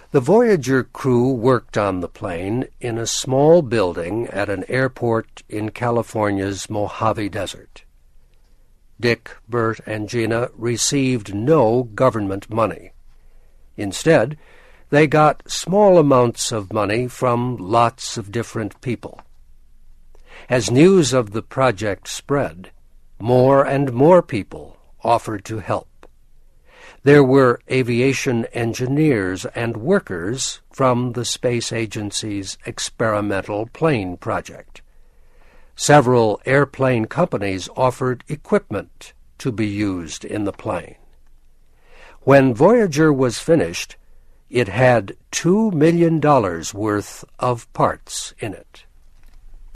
The Voyager crew worked on the plane in a small building at an airport in California's Mojave Desert. Dick, Bert, and Gina received no government money. Instead, they got small amounts of money from lots of different people. As news of the project spread, more and more people offered to help. There were aviation engineers and workers from the space agency's experimental plane project. Several airplane companies offered equipment to be used in the plane. When Voyager was finished, it had $2 million worth of parts in it.